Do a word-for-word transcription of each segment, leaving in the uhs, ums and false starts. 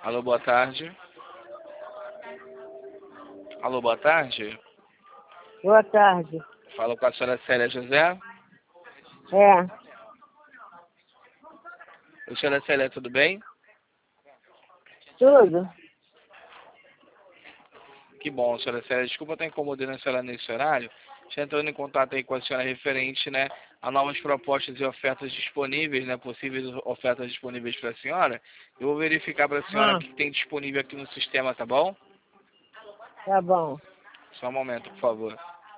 Alô, boa tarde. Alô, boa tarde. Boa tarde. Falo com a senhora Célia José. É, Oi, senhora Célia, tudo bem? tudo? Que bom, senhora Célia. Desculpa estar incomodando a senhora nesse horário. Já entrando em contato aí com a senhora referente, né, a novas propostas e ofertas disponíveis, né, possíveis ofertas disponíveis para a senhora. Eu vou verificar para a senhora Ah, o que tem disponível aqui no sistema, tá bom? tá bom. Só um momento, por favor.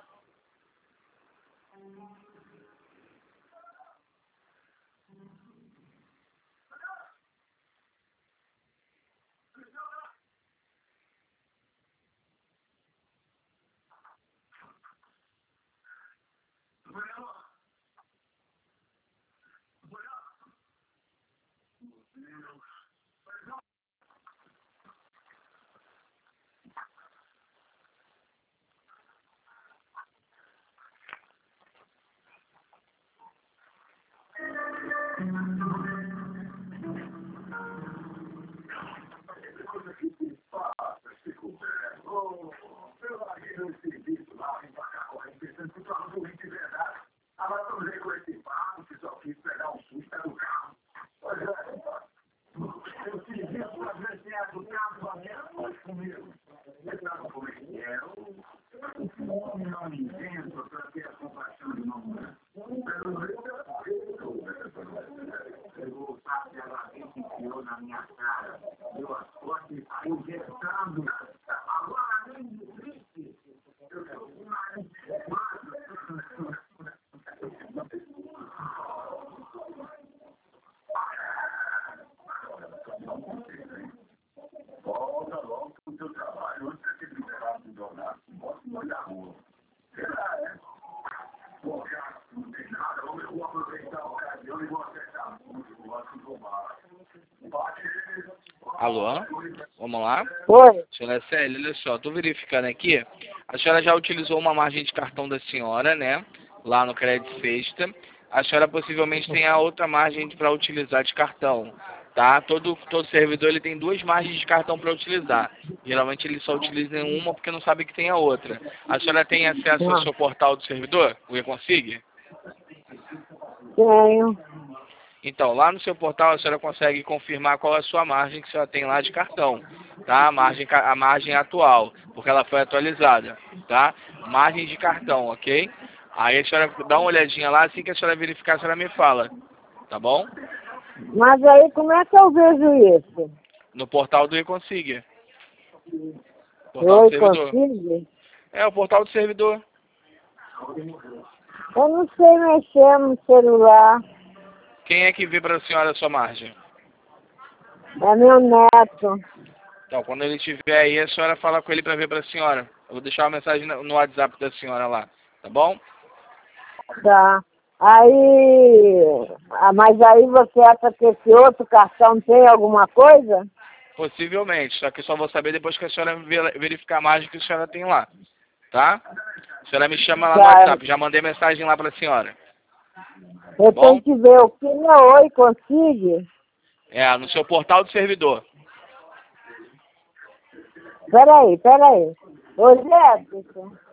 Alô? Vamos lá? Oi? Senhora Célia, olha só, tô verificando aqui. A senhora já utilizou uma margem de cartão da senhora, né? Lá no Crédito Sexta. A senhora possivelmente tem a outra margem para utilizar de cartão, tá? Todo, todo servidor ele tem duas margens de cartão para utilizar. Geralmente ele só utiliza uma porque não sabe que tem a outra. A senhora tem acesso ao Ah, seu portal do servidor, o eConsig? tenho. Então, lá no seu portal a senhora consegue confirmar qual é a sua margem que a senhora tem lá de cartão, tá? A margem, ca- a margem atual, porque ela foi atualizada, tá? Margem de cartão, ok? Aí a senhora dá uma olhadinha lá, assim que a senhora verificar, a senhora me fala, tá bom? Mas aí como é que eu vejo isso? No portal do eConsig, portal do Oi, servidor. consigo? É, o portal do servidor. Eu não sei mexer no celular. Quem é que vê para a senhora a sua margem? É meu neto. Então, quando ele estiver aí, a senhora fala com ele para ver para a senhora. Eu vou deixar uma mensagem no no WhatsApp da senhora lá, tá bom? Tá. Aí, ah, mas aí você acha que esse outro cartão tem alguma coisa? Possivelmente, só que eu só vou saber depois que a senhora ver- verificar a margem que a senhora tem lá, tá? A senhora me chama lá no Tá. WhatsApp, já mandei mensagem lá para a senhora, tá Eu bom? tenho que ver o que é oi, consigo? É, no seu portal do servidor. Peraí, peraí. Ô, Jéssica.